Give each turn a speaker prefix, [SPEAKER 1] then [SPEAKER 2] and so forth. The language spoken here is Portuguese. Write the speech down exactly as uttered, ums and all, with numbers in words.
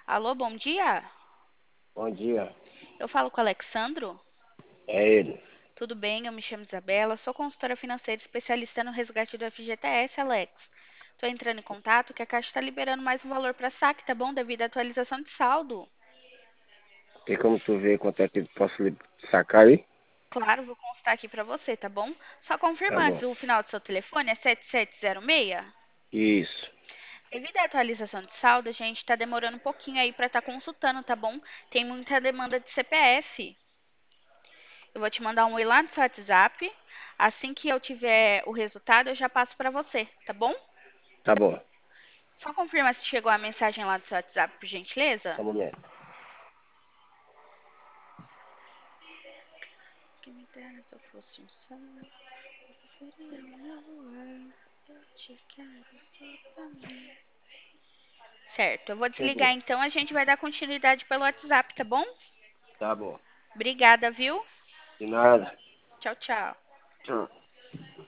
[SPEAKER 1] Alô, bom dia?
[SPEAKER 2] Bom dia,
[SPEAKER 1] Eu falo com o Alexandro?
[SPEAKER 2] é ele.
[SPEAKER 1] Tudo bem, eu me chamo Isabela, sou consultora financeira especialista no resgate do F G T S, Alex. Estou entrando em contato que a Caixa está liberando mais um valor para saque, tá bom? Devido à atualização de saldo.
[SPEAKER 2] Tem como tu ver quanto é que eu posso lhe sacar aí?
[SPEAKER 1] Claro, vou constar aqui para você, tá bom? Só
[SPEAKER 2] Tá
[SPEAKER 1] confirmar
[SPEAKER 2] bom.
[SPEAKER 1] se o final do seu telefone é sete sete zero seis.
[SPEAKER 2] Isso.
[SPEAKER 1] Devido à atualização de saldo, a gente está demorando um pouquinho aí para estar consultando, tá bom? Tem muita demanda de C P F. Eu vou te mandar um oi lá no seu WhatsApp. Assim que eu tiver o resultado, eu já passo para você, tá bom?
[SPEAKER 2] Tá bom.
[SPEAKER 1] Só confirma se chegou a mensagem lá do seu WhatsApp, por gentileza.
[SPEAKER 2] Tá mulher.
[SPEAKER 1] Que me dera se eu fosse um sol, seria o meu luar. Eu te quero só pra mim. Certo, eu vou desligar
[SPEAKER 2] Chegou.
[SPEAKER 1] então, a gente vai dar continuidade pelo WhatsApp, tá bom?
[SPEAKER 2] Tá bom.
[SPEAKER 1] Obrigada, viu?
[SPEAKER 2] De nada.
[SPEAKER 1] Tchau, tchau.
[SPEAKER 2] Tchau.